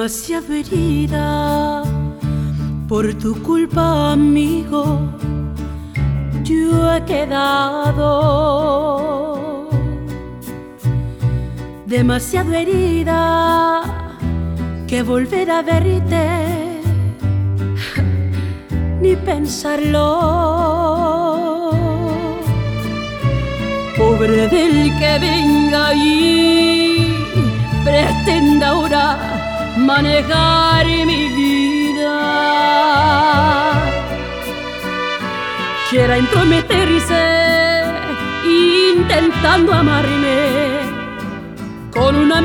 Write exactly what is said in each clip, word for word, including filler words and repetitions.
demasiado herida por tu culpa, amigo. Yo he quedado demasiado herida que volver a verte ni pensarlo. Pobre del que venga y pretenda ahora manejar mi vida, quiera entrometerse intentando amarme con una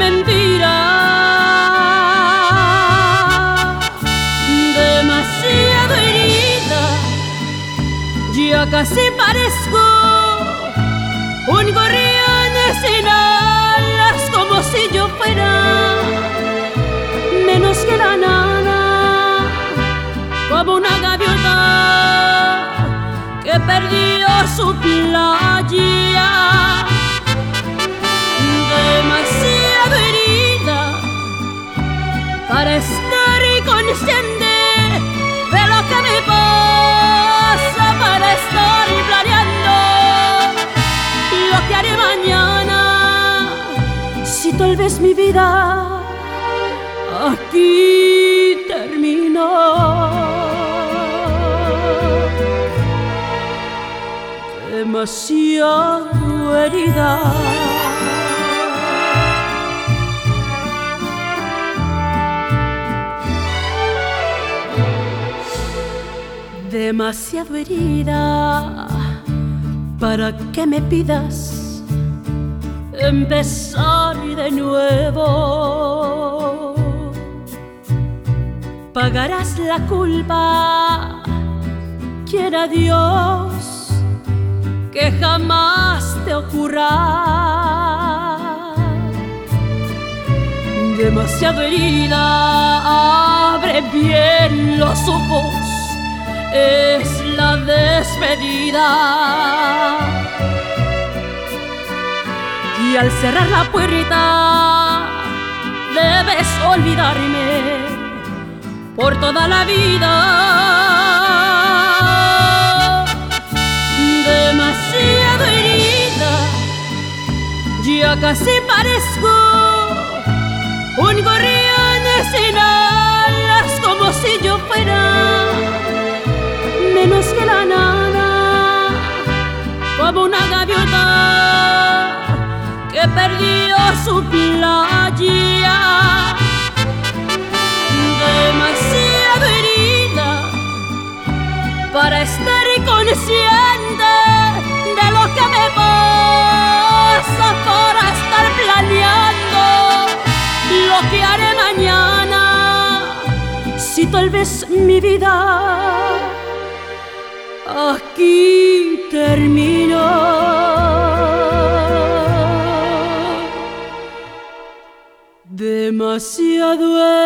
mentira. Demasiado herida, ya casi parezco un gorrión sin alas, como si yo fuera menos que la nana, como una gaviota que perdió su playa. Demasiado herida para estar consciente de lo que me pasa, para estar planeando lo que haré mañana, si tal vez mi vida aquí terminó. Demasiado herida, demasiado herida para que me pidas empezar de nuevo. Pagarás la culpa, quiera Dios que jamás te ocurra. Demasiado herida, abre bien los ojos, es la despedida. Y al cerrar la puerta debes olvidarme por toda la vida. Demasiado herida, ya casi parezco un gorrión sin alas, como si yo fuera menos que la nana, como una gaviota que perdió su playa. Demasiado herida para estar consciente de lo que me pasa, para estar planeando lo que haré mañana, si tal vez mi vida aquí terminó. Demasiado